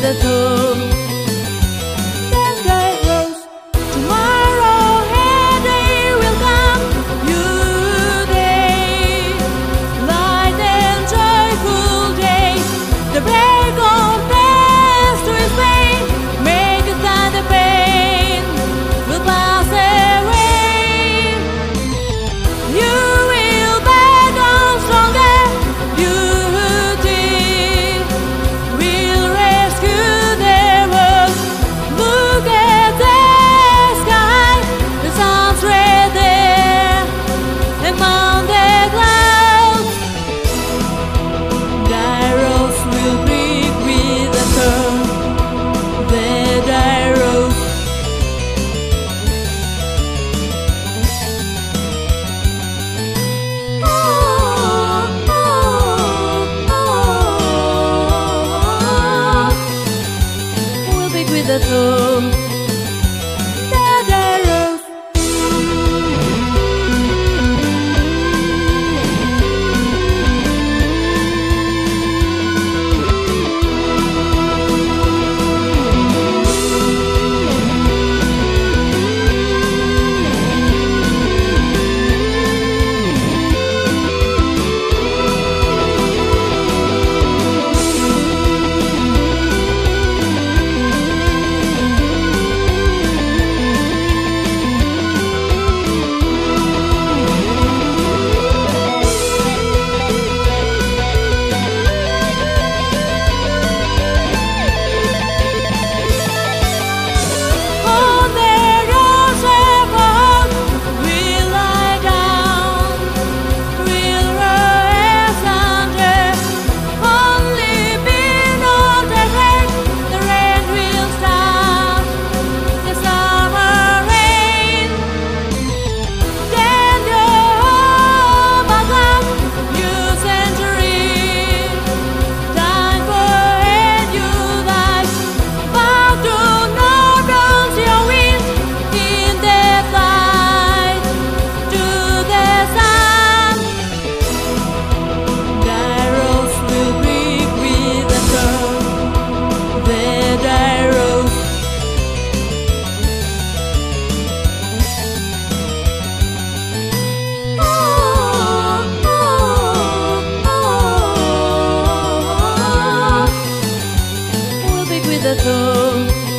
with a thumb. Then they rose. Tomorrow a day will come. New day, light and joyful day. The break of days to his pain, make it that the pain will pass away. You will back on stronger. Beauty will rescue their world. Look at the sky, the sun's right there among the clouds. Arrows will break with a thumb. Red arrows. We'll break with a thumb. Red arrows. With a thumb.